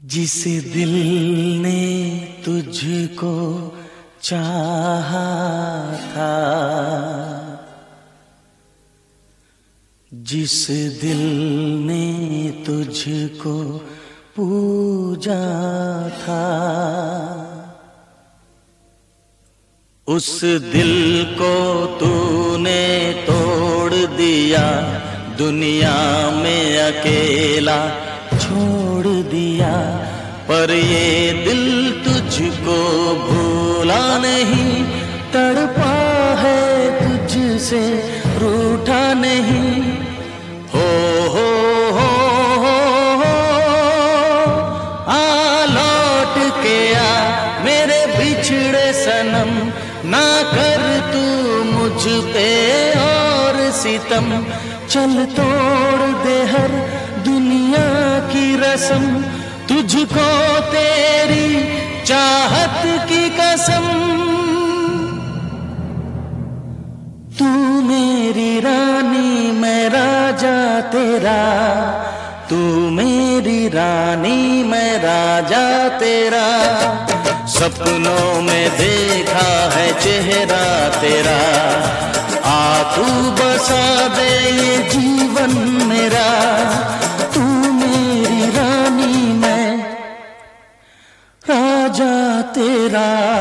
जिस दिल ने तुझको चाहा था, जिस दिल ने तुझको पूजा था, उस दिल को तूने तोड़ दिया, दुनिया में अकेला छोड़ दिया। पर ये दिल तुझको भूला नहीं, तड़पा है तुझसे रूठा नहीं। हो आ लौट के आ मेरे बिछड़े सनम, ना कर तू मुझ पे और सितम। चल तोड़ दे हर दुनिया की रस्म, तुझको तेरी चाहत की कसम। तू मेरी रानी मैं राजा तेरा, तू मेरी रानी मैं राजा तेरा। सपनों में देखा है चेहरा तेरा, आ तू बसा दे ये जीवन मेरा। तू मेरी रानी मैं राजा तेरा।